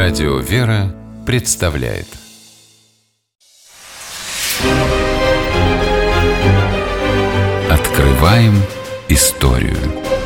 Радио «Вера» представляет. Открываем историю.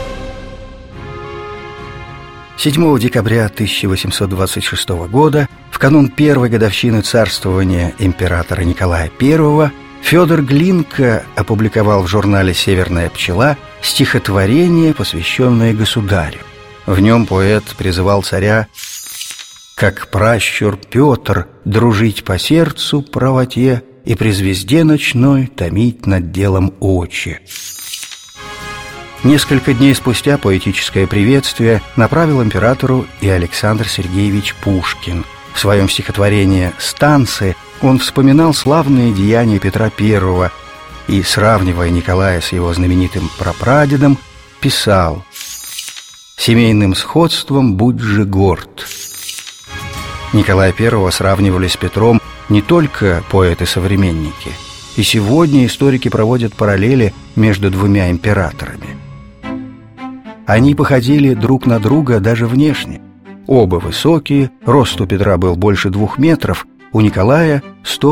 7 декабря 1826 года, в канун первой годовщины царствования императора Николая I, Федор Глинка опубликовал в журнале «Северная пчела» стихотворение, посвященное государю. В нем поэт призывал царя, как пращур Петр, дружить по сердцу правоте и при звезде ночной томить над делом очи. Несколько дней спустя поэтическое приветствие направил императору и Александр Сергеевич Пушкин. В своем стихотворении «Станцы» он вспоминал славные деяния Петра I и, сравнивая Николая с его знаменитым прапрадедом, писал: «Семейным сходством будь же горд». Николая I сравнивали с Петром не только поэты-современники. И сегодня историки проводят параллели между двумя императорами. Они походили друг на друга даже внешне. Оба высокие, рост у Петра был больше 2 метров, у Николая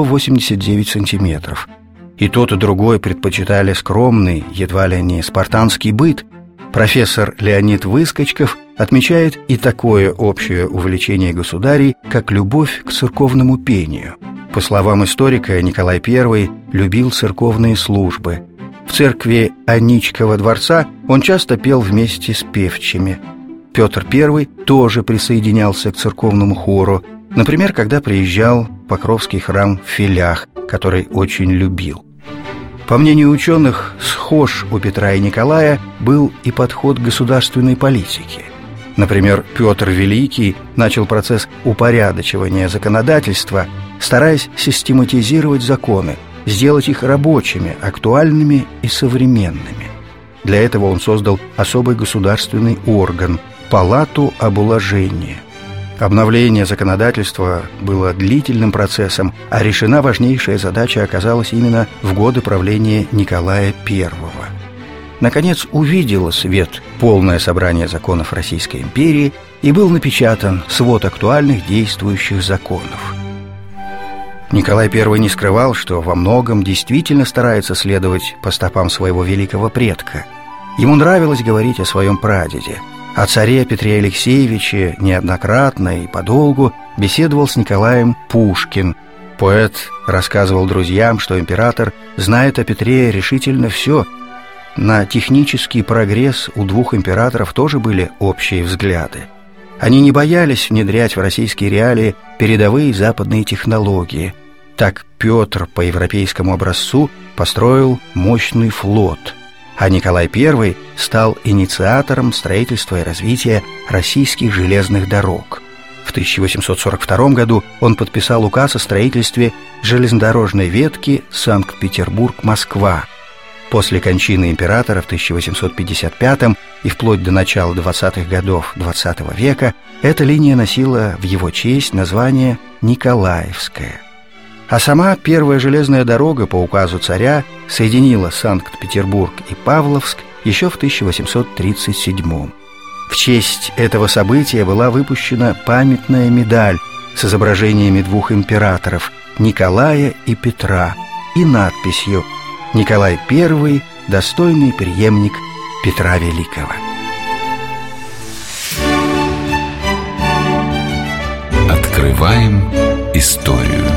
189 сантиметров. И тот, и другой предпочитали скромный, едва ли не спартанский быт. Профессор Леонид Выскочков отмечает и такое общее увлечение государей, как любовь к церковному пению. По словам историка, Николай I любил церковные службы. В церкви Аничкова дворца он часто пел вместе с певчими. Петр I тоже присоединялся к церковному хору, например, когда приезжал в Покровский храм в Филях, который очень любил. По мнению ученых, схож у Петра и Николая был и подход к государственной политике. Например, Петр Великий начал процесс упорядочивания законодательства, стараясь систематизировать законы, сделать их рабочими, актуальными и современными. Для этого он создал особый государственный орган – Палату об уложении. Обновление законодательства было длительным процессом, а решена важнейшая задача оказалась именно в годы правления Николая I. Наконец увидело свет полное собрание законов Российской империи и был напечатан свод актуальных действующих законов. Николай I не скрывал, что во многом действительно старается следовать по стопам своего великого предка. Ему нравилось говорить о своем прадеде. О царе Петре Алексеевиче неоднократно и подолгу беседовал с Николаем Пушкин. Поэт рассказывал друзьям, что император знает о Петре решительно все. На технический прогресс у двух императоров тоже были общие взгляды. Они не боялись внедрять в российские реалии передовые западные технологии. Так Петр по европейскому образцу построил мощный флот, а Николай I стал инициатором строительства и развития российских железных дорог. В 1842 году он подписал указ о строительстве железнодорожной ветки Санкт-Петербург-Москва. После кончины императора в 1855 и вплоть до начала 20-х годов XX века эта линия носила в его честь название «Николаевская». А сама первая железная дорога по указу царя соединила Санкт-Петербург и Павловск еще в 1837. В честь этого события была выпущена памятная медаль с изображениями двух императоров Николая и Петра и надписью «Николай I – достойный преемник Петра Великого». Открываем историю.